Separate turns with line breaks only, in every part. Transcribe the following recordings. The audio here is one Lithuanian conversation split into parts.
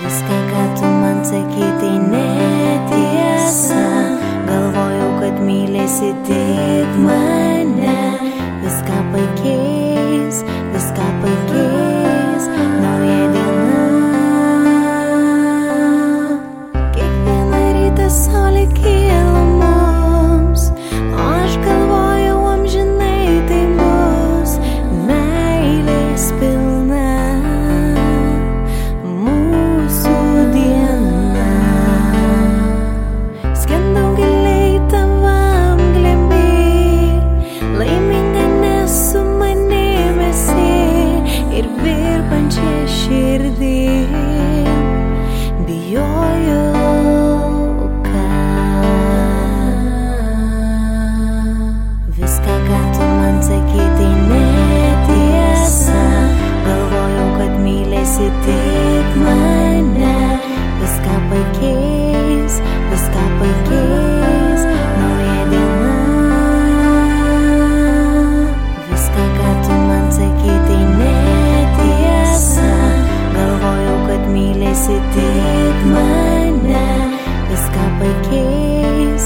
Viską, ką tu man sakai, tai netiesa. Galvojau, kad mylėsi tik mane. Viską pakeis, nauja diena. Kiekvieną rytą saulė kyla mums, o aš galvojau, amžinai tai bus meilės pilna mūsų diena. Skendau giliai tavam glėby, laiminga nes su manim esi, ir virpančia širdį bijojau, viską, ką tu man sakai, tai netiesa. Galvojau, kad mylėsi tik mane. Viską pakeis, nauja diena. Viską, ką tu man sakai, tai netiesa. Galvojau, kad mylėsi tik mane. Viską pakeis,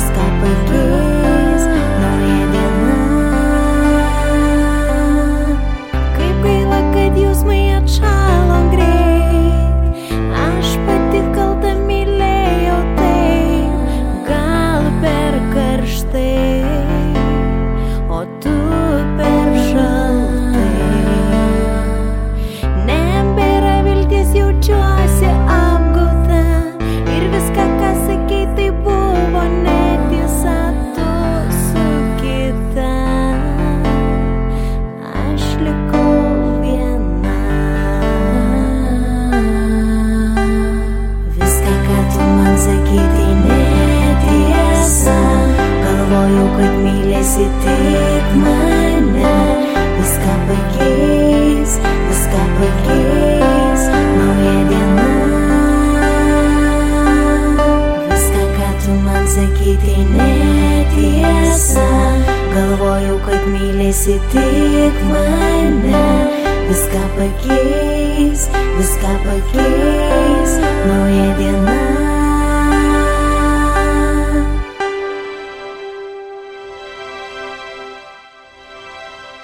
nauja diena. Kaip gaila, kad jausmai atšalo greit, aš pati kalta mylėjau taip, gal per karštai, o tu per šaltai. Nebėra vilties, jaučiuosi apgauta, ir viską, ką sakei, tai buvo netiesa. Tu su kita, aš likau viena. Viską, ką tu man sakai, tai netiesa. Galvojau, kad mylėsi tik mane. Viską pakeis, nauja diena. Viską, ką tu man sakai, tai netiesa. Galvojau, kad mylėsi tik mane. Viską pakeis, nauja diena.